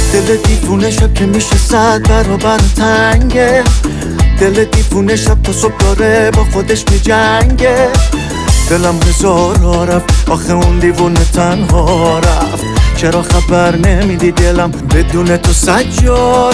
دل دیوونه شب که میشه 100 برابر تنگه. دل دیوونه شب تا صبح داره با خودش میجنگه. دلم هزارا رفت آخه اون دیوونه تنها رفت. چرا خبر نمیدی دلم بدون تو سجا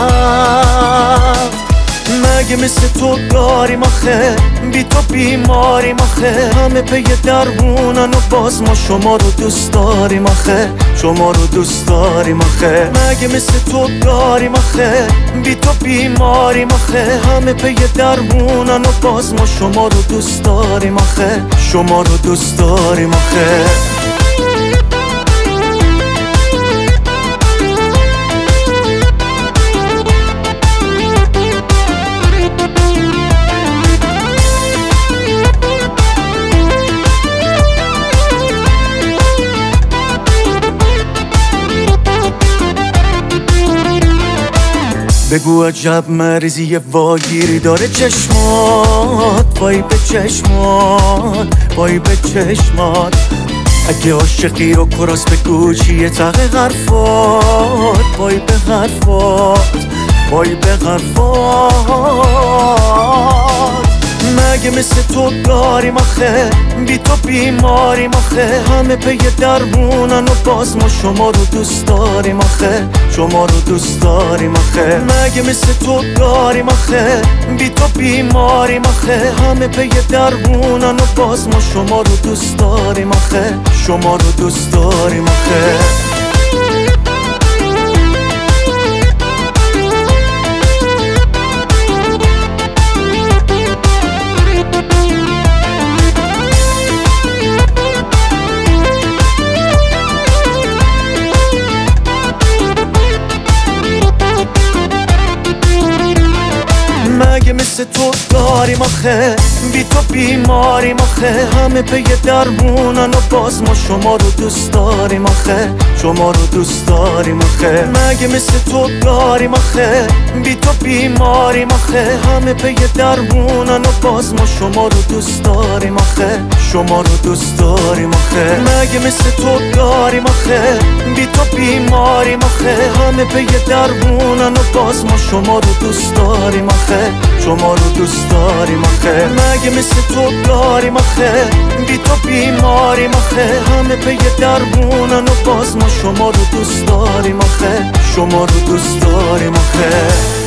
رفت. مگه مثل تو داریم آخه بی تو بیماریم آخه. همه پی درمونن و باز ما شما رو دوست داریم آخه. شما رو دوست داریم آخه. مگه مثل تو داریم آخه بی تو بیماریم آخه. همه پی درمونن و باز ما شما رو دوست داریم آخه. شما رو دوست داریم آخه. بگو عجب مریضی واگیری داره چشمات. وای به چشمات، وای به چشمات. اگه عاشقی رو کراس بگو چیه تق حرفات. وای به حرفات، وای به حرفات. مگه مثل تو داریم آخه بی تو بیماریم آخه. همه پی درمونن و باز ما شما رو دوست داریم آخه. شما رو دوست داریم آخه. مگه مثل تو داریم آخه بی تو بیماریم آخه. همه پی درمونن و باز ما شما رو دوست داریم آخه. شما رو دوست داریم آخه. مگه مثل تو داریم آخه بی تو بیماریم آخه. همه پی درمونن و باز ما شما رو دوست داریم آخه. شما رو دوست داریم آخه. مگه مثل تو داریم آخه بی تو بیماریم آخه. همه پی درمونن و باز ما شما رو دوست داریم آخه. شما رو دوست داریم آخه. مگه مثل تو داریم آخه بی تو بیماریم آخه. همه پی درمونن و باز ما شما رو دوست داریم آخه. شما رو دوست داریم آخه. مگه مثل تو داریم آخه بی تو بیماریم آخه. همه پی درمونن و باز ما شما رو دوست داریم آخه. شما رو دوست داریم آخه.